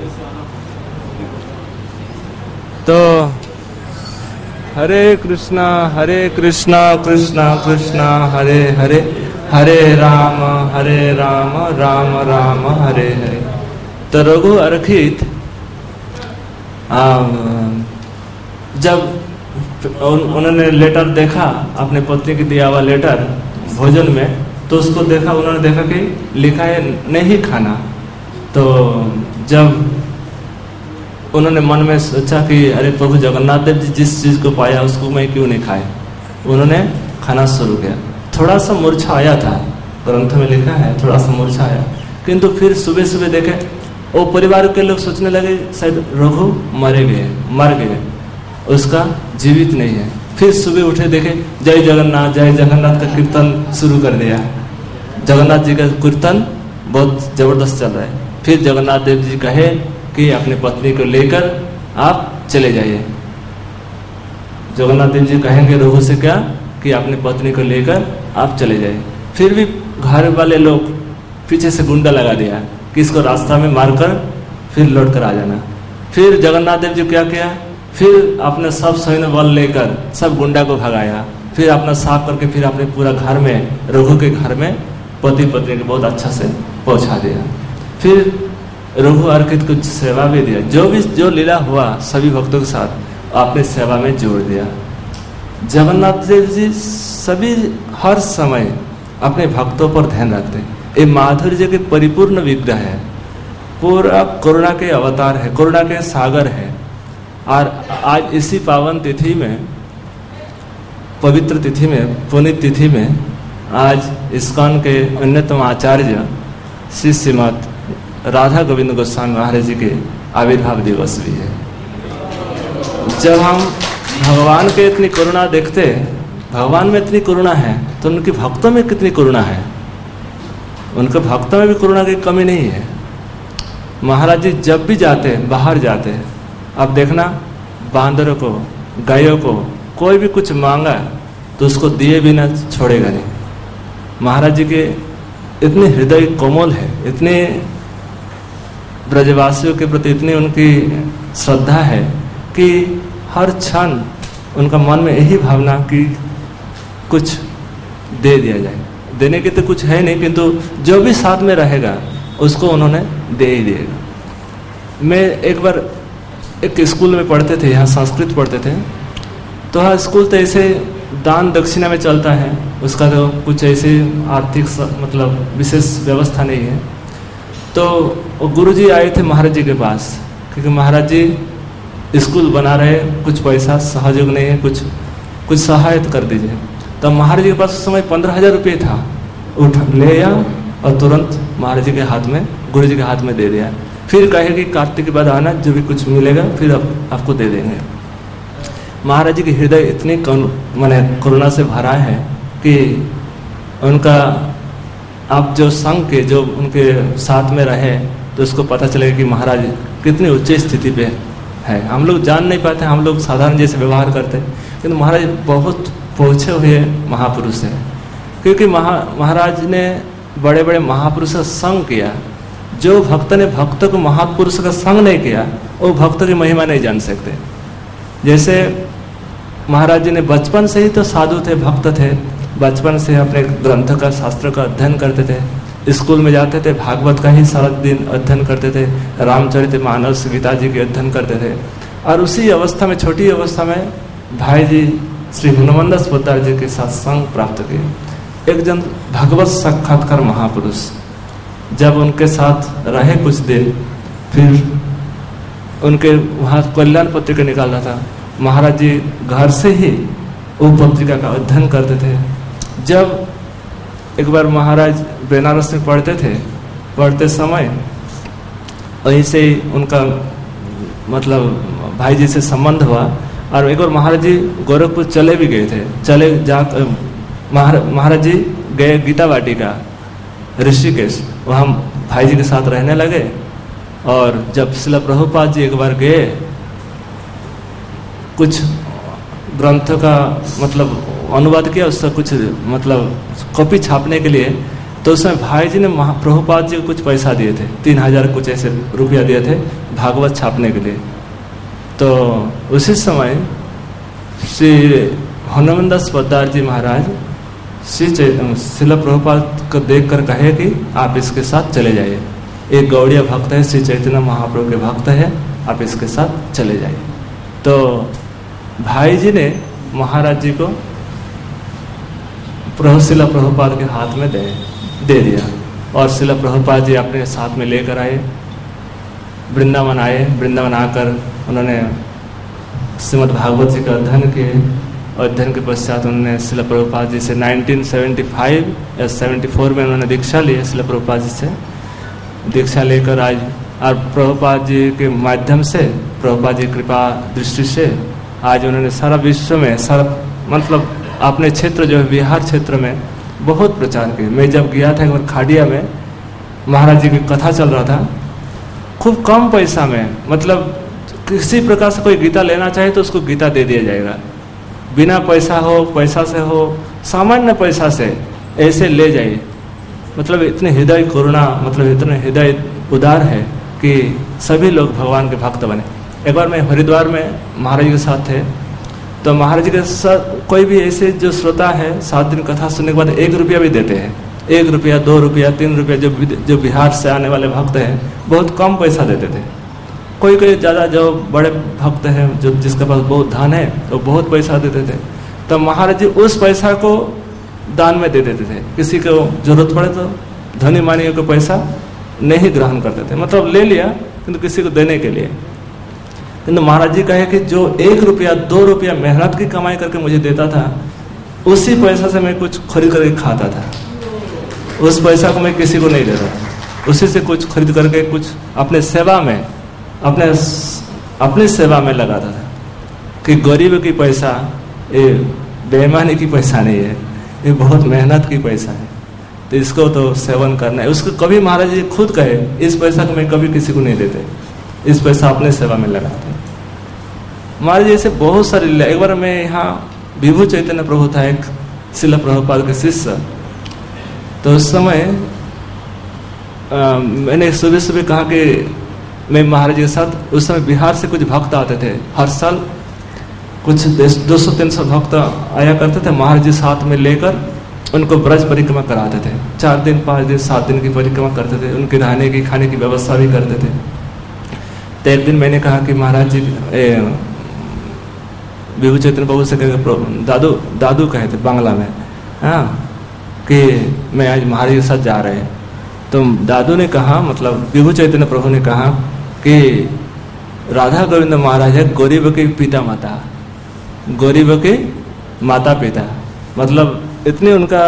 तो हरे कृष्णा कृष्ण कृष्ण हरे हरे, हरे राम राम राम हरे हरे। तो रघु अरखित जब उन्होंने लेटर देखा, अपने पत्नी की दिया हुआ लेटर भोजन में, तो उसको देखा, उन्होंने देखा कि लिखा है नहीं खाना। तो जब उन्होंने मन में सोचा कि अरे प्रभु जगन्नाथ देव जी जिस चीज को पाया उसको मैं क्यों नहीं खाए, उन्होंने खाना शुरू किया। थोड़ा सा मूर्छा आया था, ग्रंथ में लिखा है थोड़ा सा मूर्छा आया, किंतु फिर सुबह सुबह देखे वो परिवार के लोग सोचने लगे शायद रघु मर गए, उसका जीवित नहीं है। फिर सुबह उठे देखे जय जगन्नाथ का कीर्तन शुरू कर दिया। जगन्नाथ जी का कीर्तन बहुत जबरदस्त चल रहा है। फिर जगन्नाथ देव जी कहे कि अपनी पत्नी को लेकर आप चले जाइए। जगन्नाथ देव जी कहेंगे रघु से क्या कि अपनी पत्नी को लेकर आप चले जाइए। फिर भी घर वाले लोग पीछे से गुंडा लगा दिया कि इसको रास्ता में मारकर फिर लौट कर आ जाना। फिर जगन्नाथ देव जी क्या किया, फिर अपने सब सैन्य बल लेकर सब गुंडा को भगाया। फिर अपना साफ करके फिर अपने पूरा घर में, रघु के घर में पति पत्नी को बहुत अच्छा से पहुंचा दिया। फिर रघु अर्कित को सेवा भी दिया। जो लीला हुआ सभी भक्तों के साथ अपने सेवा में जोड़ दिया। जगन्नाथ देव जी सभी हर समय अपने भक्तों पर ध्यान रखते हैं। ये माधुर्य के परिपूर्ण विग्रह है, पूरा करुणा के अवतार है, करुणा के सागर है। और आज इसी पावन तिथि में, पवित्र तिथि में, पुनीत तिथि में आज इस्कॉन के अन्यतम आचार्य श्री श्रीमद राधा गोविंद गोस्वामी महाराज जी के आविर्भाव दिवस भी है। जब हम भगवान के इतनी करुणा देखते, भगवान में इतनी करुणा है तो उनके भक्तों में कितनी करुणा है। उनके भक्तों में भी करुणा की कमी नहीं है। महाराज जी जब भी जाते, बाहर जाते, अब देखना बांदरों को, गायों को कोई भी कुछ मांगा तो उसको दिए बिना छोड़ेगा नहीं। महाराज जी के इतने हृदय कोमल है, इतने ब्रजवासियों के प्रति इतनी उनकी श्रद्धा है कि हर क्षण उनका मन में यही भावना कि कुछ दे दिया जाए। देने के तो कुछ है नहीं, किंतु जो भी साथ में रहेगा उसको उन्होंने दे ही दिएगा। मैं एक बार एक स्कूल में पढ़ते थे, यहाँ संस्कृत पढ़ते थे, तो हाँ स्कूल तो ऐसे दान दक्षिणा में चलता है, उसका तो कुछ ऐसे आर्थिक मतलब विशेष व्यवस्था नहीं है। तो गुरुजी आए थे महाराज जी के पास, क्योंकि महाराज जी स्कूल बना रहे, कुछ पैसा सहयोग नहीं है, कुछ सहायता कर दीजिए। तो महाराज जी के पास उस समय 15,000 रुपये था, उठ ले आया और तुरंत महाराज जी के हाथ में, गुरु जी के हाथ में दे दिया। फिर कहे कि कार्तिक के बाद आना, जो भी कुछ मिलेगा फिर आपको दे देंगे। महाराज जी के हृदय इतनी माने करुणा से भरा है कि उनका आप जो संग के, जो उनके साथ में रहे तो उसको पता चलेगा कि महाराज कितनी उच्च स्थिति पे है। हम लोग जान नहीं पाते, हम लोग साधारण जैसे व्यवहार करते हैं, किंतु महाराज बहुत पहुँचे हुए महापुरुष हैं। क्योंकि महाराज ने बड़े बड़े महापुरुष का संग किया। जो भक्त ने भक्त को महापुरुष का संग नहीं किया वो भक्त की महिमा नहीं जान सकते। जैसे महाराज जी ने बचपन से ही तो साधु थे, भक्त थे, बचपन से अपने ग्रंथ का, शास्त्र का अध्ययन करते थे। स्कूल में जाते थे, भागवत का ही सारा दिन अध्ययन करते थे, रामचरितमानस, गीता जी के अध्ययन करते थे। और उसी अवस्था में, छोटी अवस्था में भाई जी श्री हनुमंदास पोद्दार जी के साथ संग प्राप्त किए। एक जन भगवत साक्षात्कार महापुरुष, जब उनके साथ रहे कुछ दिन, फिर उनके वहाँ कल्याण पत्रिका निकाल रहा था। महाराज जी घर से ही वो पत्रिका का अध्ययन करते थे। जब एक बार महाराज बनारस में पढ़ते थे, पढ़ते समय वहीं से उनका मतलब भाई जी से संबंध हुआ। और एक बार महाराज जी गोरखपुर चले भी गए थे, चले जा महाराज जी गए गीता वाटिका ऋषिकेश, वहाँ भाई जी के साथ रहने लगे। और जब श्रील प्रभुपाद जी एक बार गए कुछ ग्रंथों का मतलब अनुवाद किया, उसका कुछ मतलब कॉपी छापने के लिए, तो उसमें भाई जी ने प्रभुपाद जी को कुछ पैसा दिए थे, 3,000 कुछ ऐसे रुपया दिए थे भागवत छापने के लिए। तो उसी समय श्री हनुमंदास पोद्दार जी महाराज श्रील प्रभुपाद को देखकर कहे कि आप इसके साथ चले जाइए, एक गौड़िया भक्त है, श्री चैतन्य महाप्रभु के भक्त है, आप इसके साथ चले जाइए। तो भाई जी ने महाराज जी को श्रील प्रभुपाद के हाथ में दे दिया। और श्रील प्रभुपाद जी अपने साथ में लेकर आए, वृंदावन आए। वृंदावन आकर उन्होंने श्रीमद् भागवत जी का अध्ययन किए। अध्ययन के पश्चात उन्होंने श्रील प्रभुपाद जी से 1975 या 74 में उन्होंने दीक्षा ली श्रील प्रभुपाद जी से। दीक्षा लेकर आज और प्रभुपाद जी के माध्यम से, प्रभुपाद जी कृपा दृष्टि से आज उन्होंने सारा विश्व में, सारा मतलब अपने क्षेत्र जो है बिहार क्षेत्र में बहुत प्रचार किया। मैं जब गया था एक बार खाड़िया में, महाराज जी की कथा चल रहा था, खूब कम पैसा में, मतलब किसी प्रकार से कोई गीता लेना चाहे तो उसको गीता दे दिया जाएगा, बिना पैसा हो, पैसा से हो, सामान्य पैसा से ऐसे ले जाइए। मतलब इतने हृदय करुणा, मतलब इतने हृदय उदार है कि सभी लोग भगवान के भक्त बने। एक बार मैं हरिद्वार में महाराज जी के साथ थे, तो महाराज जी के साथ कोई भी ऐसे जो श्रोता है 7 दिन कथा सुनने के बाद 1 रुपया भी देते हैं, 1 रुपया, 2 रुपया, 3 रुपया, जो बिहार से आने वाले भक्त हैं बहुत कम पैसा देते थे। कोई कोई ज़्यादा जो बड़े भक्त हैं, जो जिसके पास बहुत धन है, तो बहुत पैसा देते थे। तो महाराज जी उस पैसा को दान में दे देते थे। किसी को जरूरत पड़े तो धनी मानी को पैसा नहीं ग्रहण करते थे, मतलब ले लिया किंतु किसी को देने के लिए। किंतु महाराज जी कहे कि जो 1 रुपया 2 रुपया मेहनत की कमाई करके मुझे देता था, उसी पैसा से मैं कुछ खरीद करके खाता था। उस पैसा को मैं किसी को नहीं देता था, उसी से कुछ खरीद करके कुछ अपने सेवा में, अपनी सेवा में लगाता था। कि गरीब की पैसा ये बेईमानी की पैसा नहीं है, ये बहुत मेहनत की पैसा है, तो इसको तो सेवन करना है। उसको कभी महाराज जी खुद कहे, इस पैसा को मैं कभी किसी को नहीं देते, इस पैसा अपने सेवा में लगाते। महाराज जी ऐसे बहुत सारे। एक बार मैं यहाँ विभु चैतन्य प्रभु था, एक शिला प्रभुपाद के शिष्य, तो उस समय मैंने सुबह सुबह कहा कि मैं महाराज जी के साथ, उस समय बिहार से कुछ भक्त आते थे, हर साल कुछ 200-300 भक्त आया करते थे, महाराज जी साथ में लेकर उनको ब्रज परिक्रमा कराते थे। 4 दिन 5 दिन 7 दिन की परिक्रमा करते थे, उनके रहने की खाने की व्यवस्था भी करते थे। तो एक दिन मैंने कहा कि महाराज जी, विभु चैतन्य प्रभु से दादू कहे थे बांग्ला में, हाँ, कि मैं आज महाराज के साथ जा रहे हैं। तो दादू ने कहा, मतलब विभु चैतन्य प्रभु ने कहा कि राधा गोविंद महाराज है गरीब के पिता माता, गरीब के माता पिता। मतलब इतने उनका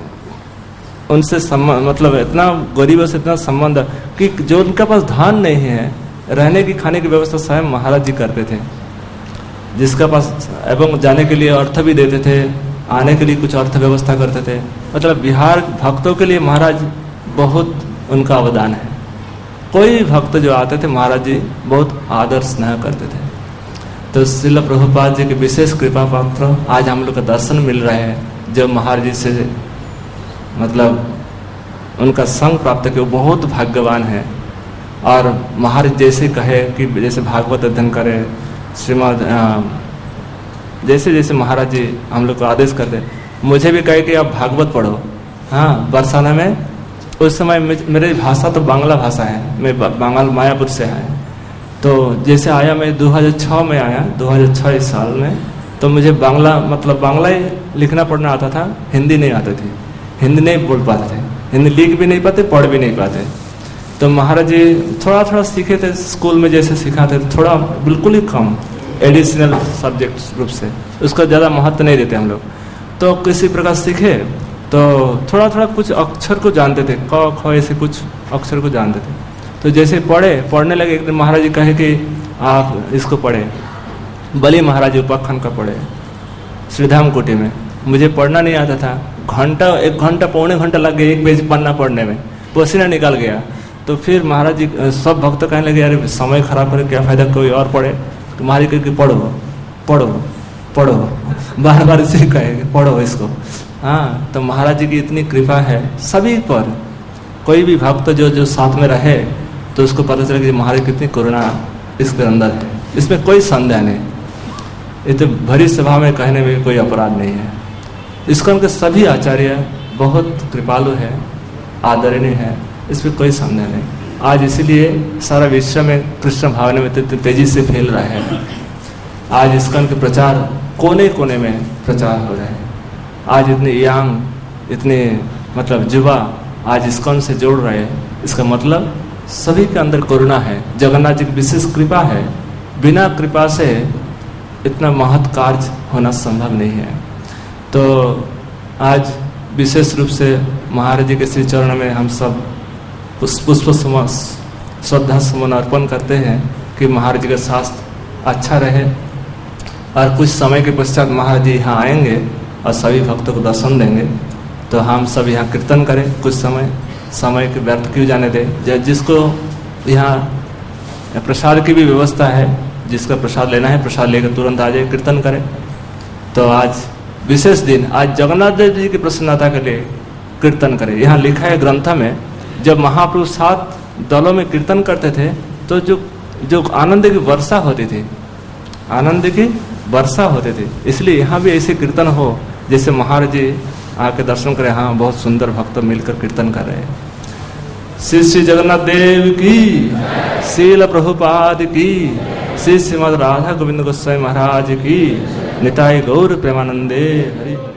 उनसे संबंध, मतलब इतना गरीबों से इतना संबंध कि जो उनके पास धन नहीं है, रहने की खाने की व्यवस्था स्वयं महाराज जी करते थे, जिसका पास एवं जाने के लिए अर्थ भी देते थे, आने के लिए कुछ अर्थ व्यवस्था करते थे। मतलब बिहार भक्तों के लिए महाराज बहुत उनका अवदान है। कोई भक्त जो आते थे महाराज जी बहुत आदर स्नेह करते थे। तो श्रील प्रभुपाद जी के विशेष कृपा पात्र आज हम लोग का दर्शन मिल रहे हैं, जो महाराज जी से मतलब उनका संग प्राप्त किया, वो बहुत भाग्यवान है। और महाराज जैसे कहे कि जैसे भागवत अध्ययन करे, श्रीमद जैसे जैसे महाराज जी हम लोग को आदेश करते, मुझे भी कहे कि आप भागवत पढ़ो। हाँ, बरसाना में उस समय मेरी भाषा तो बांग्ला भाषा है, मैं बंगाल मायापुर से आया। तो जैसे आया मैं 2006 में आया, 2006 साल में, तो मुझे बांग्ला मतलब बांग्ला ही लिखना पढ़ना आता था, हिंदी नहीं आती थी, हिंदी नहीं बोल पाते थे, हिंदी लिख भी नहीं पाते, पढ़ भी नहीं पाते। तो महाराज जी थोड़ा थोड़ा सीखे थे, स्कूल में जैसे सिखाते थे, थोड़ा बिल्कुल ही कम, एडिशनल सब्जेक्ट रूप से, उसका ज़्यादा महत्व नहीं देते हम लोग। तो किसी प्रकार सीखे, तो थोड़ा थोड़ा कुछ अक्षर को जानते थे, क ख ऐसे कुछ अक्षर को जानते थे। तो जैसे पढ़ने लगे, एक दिन महाराज जी कहे कि आप इसको पढ़े, बलि महाराज जी उपाख्यान का पढ़े श्रीधाम कोटी में। मुझे पढ़ना नहीं आता था, 1 घंटा पौने घंटा लग गया एक पेज पन्ना पढ़ने में, पसीना निकल गया। तो फिर महाराज जी सब भक्त कहने लगे, अरे समय खराब करे, क्या फायदा, कोई और पढ़े। तो महाराज जी पढ़ो पढ़ो पढ़ो, बार बार इसे कहे पढ़ो इसको। हाँ, तो महाराज जी की इतनी कृपा है सभी पर, कोई भी भक्त जो साथ में रहे तो उसको पता चले कि महाराज कितनी करुणा इसके अंदर है, इसमें कोई संदेह नहीं। ये तो भरी सभा में कहने में कोई अपराध नहीं है। इसको के सभी आचार्य बहुत कृपालु है, आदरणीय है, इसमें कोई संदेह नहीं। आज इसीलिए सारा विश्व में कृष्ण भावना में इतनी तेजी से फैल रहा है। आज इस्कॉन के प्रचार कोने कोने में प्रचार हो रहे हैं। आज इतने यंग, इतने मतलब युवा आज इस्कॉन से जोड़ रहे हैं। इसका मतलब सभी के अंदर करुणा है, जगन्नाथ जी की विशेष कृपा है। बिना कृपा से इतना महत् कार्य होना संभव नहीं है। तो आज विशेष रूप से महाराज जी के श्री चरण में हम सब पुष्प श्रद्धा सुमन अर्पण करते हैं कि महाराज जी का स्वास्थ्य अच्छा रहे। और कुछ समय के पश्चात महाराज जी यहाँ आएंगे और सभी भक्तों को दर्शन देंगे। तो हम सब यहाँ कीर्तन करें कुछ समय के व्यर्थ क्यों जाने दें। जिसको यहाँ प्रसाद की भी व्यवस्था है, जिसका प्रसाद लेना है प्रसाद लेकर तुरंत आ जाए, कीर्तन करें। तो आज विशेष दिन, आज जगन्नाथ देव जी की प्रसन्नता के लिए कीर्तन करें। यहाँ लिखा है ग्रंथ में, जब महाप्रभु 7 दलों में कीर्तन करते थे तो जो आनंद की वर्षा होती थी, आनंद की वर्षा होते थे। इसलिए यहाँ भी ऐसे कीर्तन हो जैसे महाराज जी आके दर्शन करें। हाँ, बहुत सुंदर भक्त मिलकर कीर्तन कर रहे हैं। श्री श्री जगन्नाथ देव की, श्रील प्रभुपाद की, श्री श्रीमद राधा गोविंद गोस्वामी महाराज की, निताई गौर प्रेमानंदे हरि।